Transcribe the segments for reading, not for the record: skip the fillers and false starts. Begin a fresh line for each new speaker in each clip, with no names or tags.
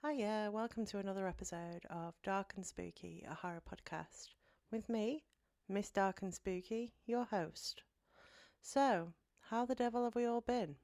Hiya, welcome to another episode of Dark and Spooky, a horror podcast. With me, Miss Dark and Spooky, your host. So, how the devil have we all been?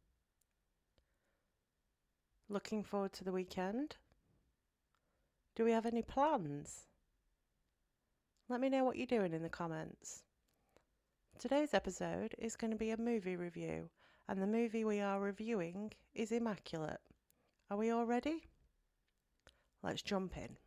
Looking forward to the weekend? Do we have any plans? Let me know what you're doing in the comments. Today's episode is going to be a movie review, and the movie we are reviewing is Immaculate. Are we all ready? Let's jump in.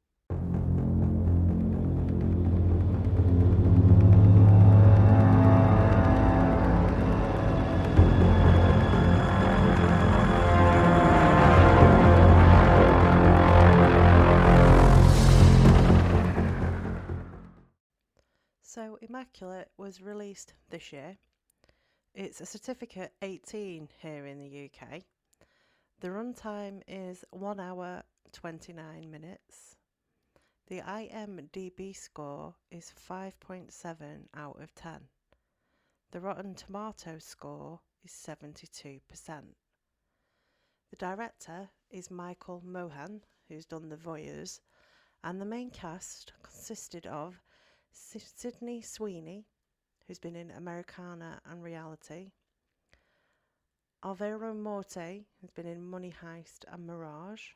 So, Immaculate was released this year. It's a certificate 18 here in the UK. The runtime is 1 hour 29 minutes. The IMDb score is 5.7 out of 10. The Rotten Tomatoes score is 72%. The director is Michael Mohan, who's done The Voyeurs, and the main cast consisted of Sydney Sweeney, who's been in Americana and Reality, Alvaro Morte, who's been in Money Heist and Mirage,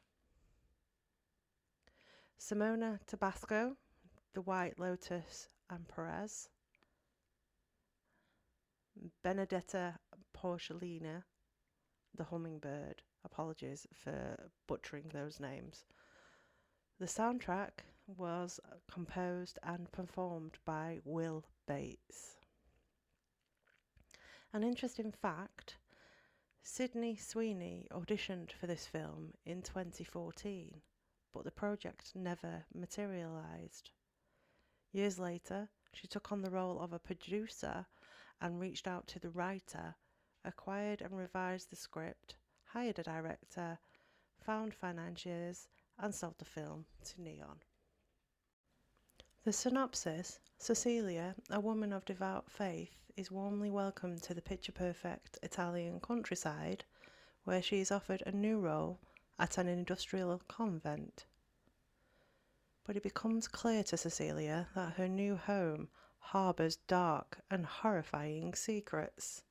Simona Tabasco, The White Lotus and Perez, Benedetta Porcellina, The Hummingbird. Apologies for butchering those names. The soundtrack was composed and performed by Will Bates. An interesting fact, Sydney Sweeney auditioned for this film in 2014, but the project never materialised. Years later, she took on the role of a producer and reached out to the writer, acquired and revised the script, hired a director, found financiers, and sold the film to Neon. The synopsis: Cecilia, a woman of devout faith, is warmly welcomed to the picture-perfect Italian countryside, where she is offered a new role at an industrial convent. But it becomes clear to Cecilia that her new home harbours dark and horrifying secrets.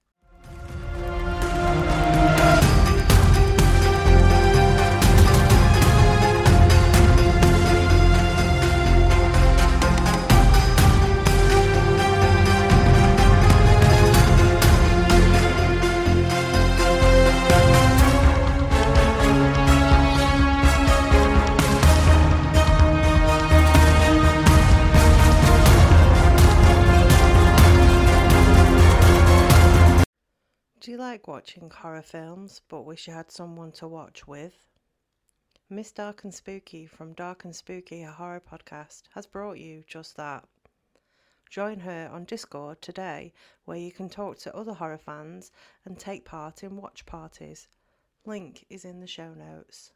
Do you like watching horror films but wish you had someone to watch with? Miss Dark and Spooky from Dark and Spooky, a horror podcast, has brought you just that. Join her on Discord today, where you can talk to other horror fans and take part in watch parties. Link is in the show notes.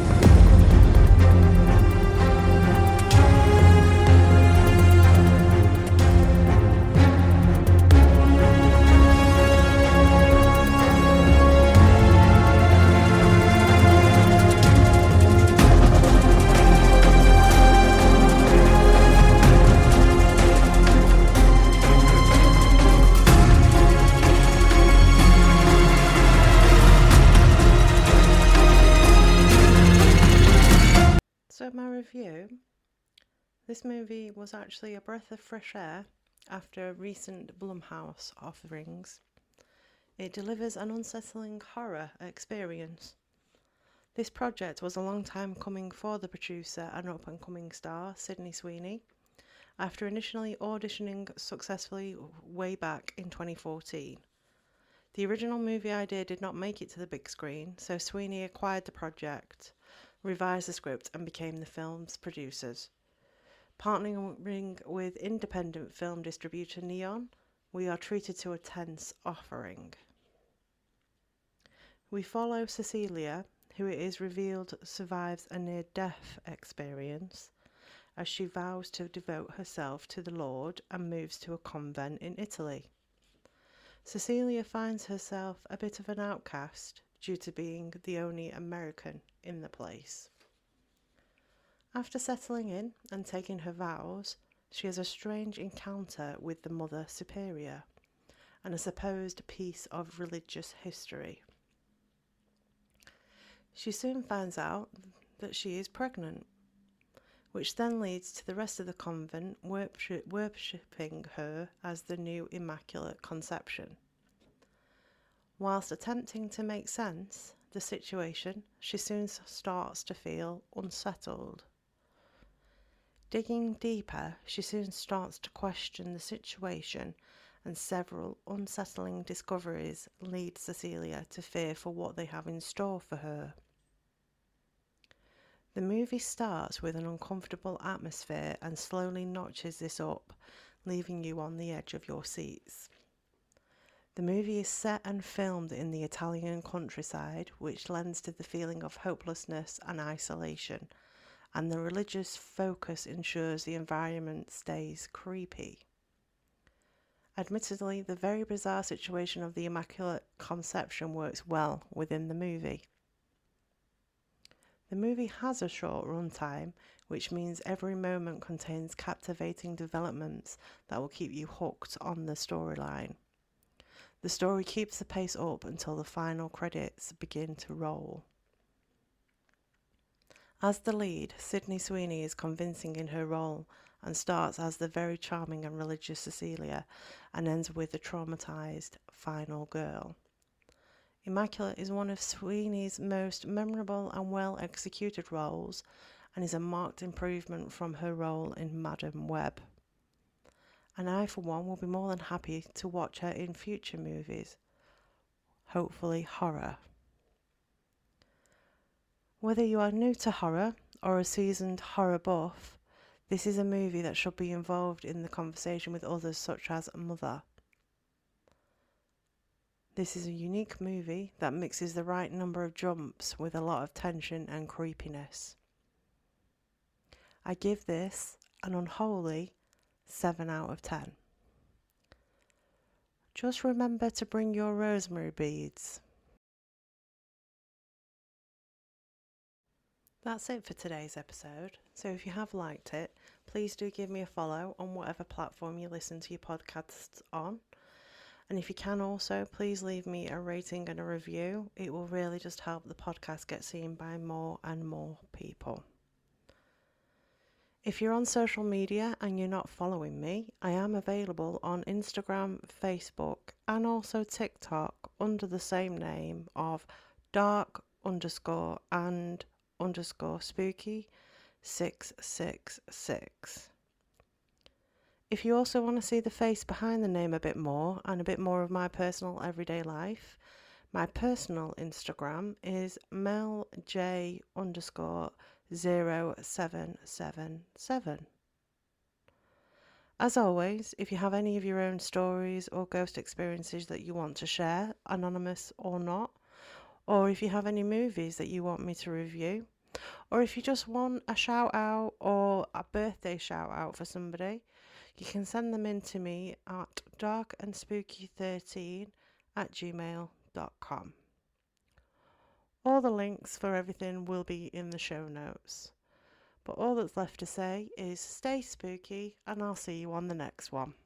So my review, this movie was actually a breath of fresh air after recent Blumhouse offerings. It delivers an unsettling horror experience. This project was a long time coming for the producer and up-and-coming star, Sydney Sweeney, after initially auditioning successfully way back in 2014. The original movie idea did not make it to the big screen, so Sweeney acquired the project, revised the script and became the film's producers. Partnering with independent film distributor Neon, we are treated to a tense offering. We follow Cecilia, who it is revealed survives a near-death experience, as she vows to devote herself to the Lord and moves to a convent in Italy. Cecilia finds herself a bit of an outcast due to being the only American in the place. After settling in and taking her vows, she has a strange encounter with the Mother Superior and a supposed piece of religious history. She soon finds out that she is pregnant, which then leads to the rest of the convent worshipping her as the new Immaculate Conception. Whilst attempting to make sense the situation, she soon starts to feel unsettled. Digging deeper, she soon starts to question the situation, and several unsettling discoveries lead Cecilia to fear for what they have in store for her. The movie starts with an uncomfortable atmosphere and slowly notches this up, leaving you on the edge of your seats. The movie is set and filmed in the Italian countryside, which lends to the feeling of hopelessness and isolation, and the religious focus ensures the environment stays creepy. Admittedly, the very bizarre situation of the Immaculate Conception works well within the movie. The movie has a short runtime, which means every moment contains captivating developments that will keep you hooked on the storyline. The story keeps the pace up until the final credits begin to roll. As the lead, Sydney Sweeney is convincing in her role and starts as the very charming and religious Cecilia and ends with the traumatized final girl. Immaculate is one of Sweeney's most memorable and well-executed roles and is a marked improvement from her role in Madam Web. And I, for one, will be more than happy to watch her in future movies, hopefully horror. Whether you are new to horror or a seasoned horror buff, this is a movie that should be involved in the conversation with others such as Mother. This is a unique movie that mixes the right number of jumps with a lot of tension and creepiness. I give this an unholy 7 out of 10. Just remember to bring your rosemary beads. That's it for today's episode. So if you have liked it, please do give me a follow on whatever platform you listen to your podcasts on. And if you can also, please leave me a rating and a review. It will really just help the podcast get seen by more and more people. If you're on social media and you're not following me, I am available on Instagram, Facebook, and also TikTok under the same name of dark_and_spooky666. If you also want to see the face behind the name a bit more and a bit more of my personal everyday life, my personal Instagram is melj_0777. As always, if you have any of your own stories or ghost experiences that you want to share, anonymous or not, or if you have any movies that you want me to review, or if you just want a shout out or a birthday shout out for somebody, you can send them in to me at darkandspooky13@gmail.com. All the links for everything will be in the show notes. But all that's left to say is stay spooky, and I'll see you on the next one.